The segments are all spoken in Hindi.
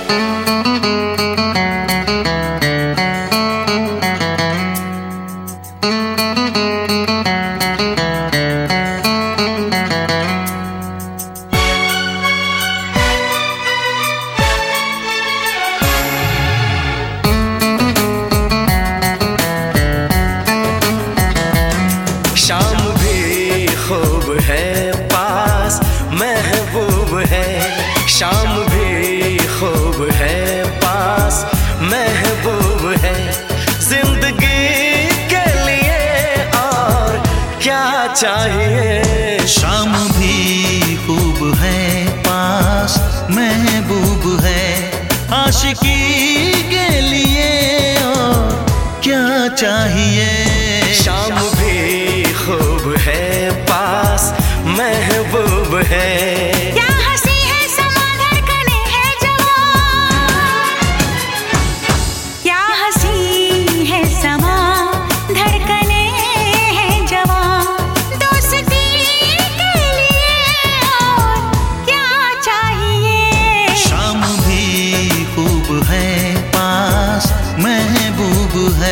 शाम भी खूब है पास महबूब है, शाम भी खूब है पास महबूब है। जिंदगी के लिए और क्या चाहिए। शाम भी खूब है पास महबूब है, आशिकी के लिए और क्या चाहिए। शाम भी खूब है पास महबूब है। क्या हंसी है समा धड़कने है जवां, क्या हंसी है समा धड़कने है जवां। दोस्ती के लिए और क्या चाहिए। शाम भी खूब है पास महबूब है।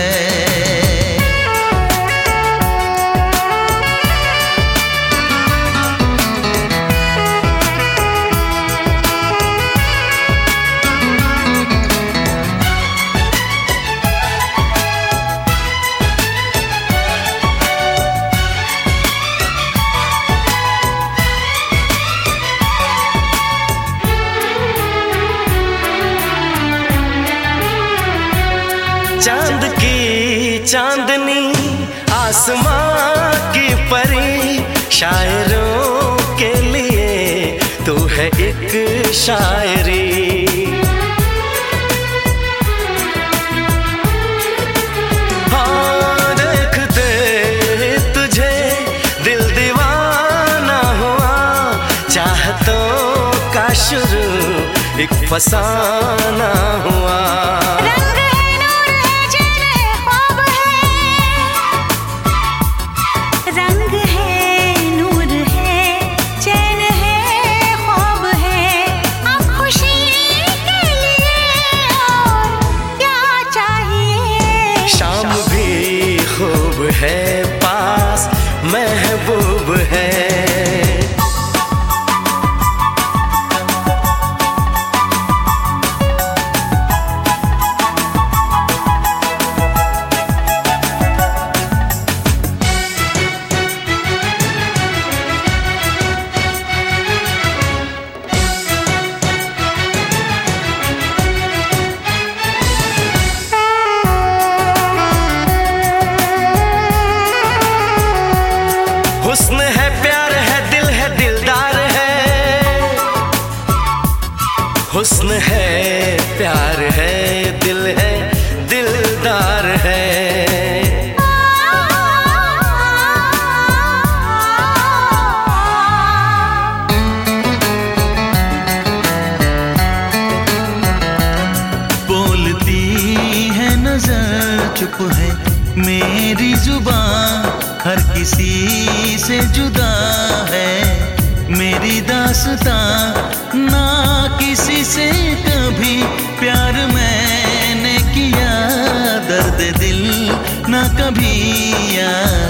चांद की चांदनी आसमां की परी, शायरों के लिए तू है एक शायरी। हाँ देखते तुझे दिल दीवाना हुआ, चाहतों का शुरू एक फसाना हुआ। है पास महबूब है। हुस्न है प्यार है दिल है दिलदार है, हुस्न है प्यार है दिल है दिलदार है। बोलती है नजर चुप है मेरी जुबान, हर किसी से जुदा है मेरी दास्तां। ना किसी से कभी प्यार मैंने किया, दर्द दिल ना कभी यार